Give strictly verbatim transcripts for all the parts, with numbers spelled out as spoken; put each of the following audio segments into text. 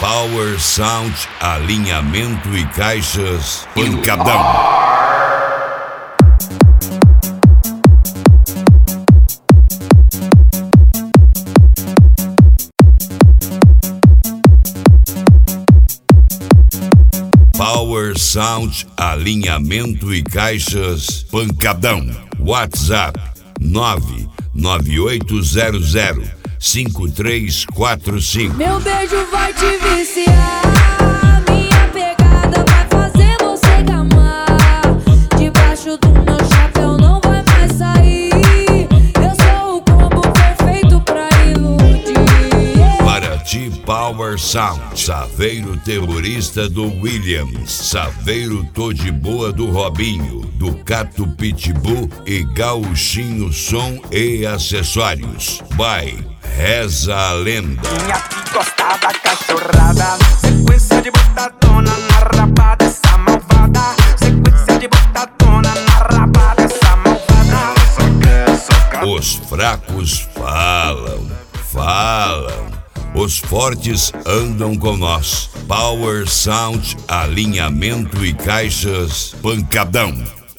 Power Sound, alinhamento e caixas, pancadão. Power Sound, alinhamento e caixas, pancadão. WhatsApp nove nove oito zero zero cinco três quatro cinco. Meu beijo vai te viciar, minha pegada vai fazer você gamar. Debaixo do meu chapéu não vai mais sair. Eu sou o combo perfeito pra iludir. Para ti, Power Sound, Saveiro Terrorista do Williams, Saveiro Tô de Boa do Robinho, Ducato Pitbull e Gauchinho Som e Acessórios. By Reza a Lenda. Minha que gostava cachorrada, sequência de botadona na raba dessa malvada, sequência de botadona na raba dessa malvada. Só quer socar. Os fracos falam, falam. Os fortes andam com nós. Power Sound, alinhamento e caixas, pancadão.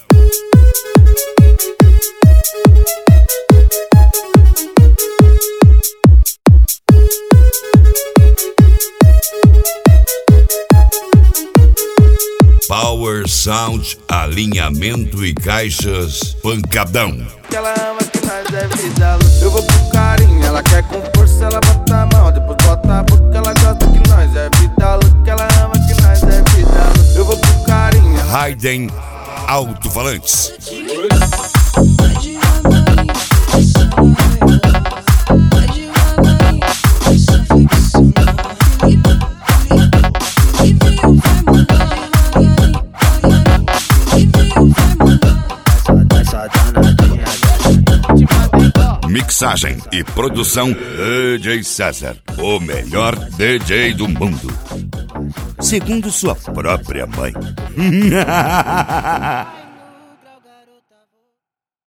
Power Sound, alinhamento e caixas, pancadão. Ela ama que nós é vida. Eu vou pro carinho, ela quer com força, ela bota a mão, depois bota a boca, ela gosta que nós é vida louca. Ela ama que nós é vida. Eu vou pro carinho. Raiden Alto-Falantes. Mixagem e produção D J César, o melhor D J do mundo, segundo sua própria mãe.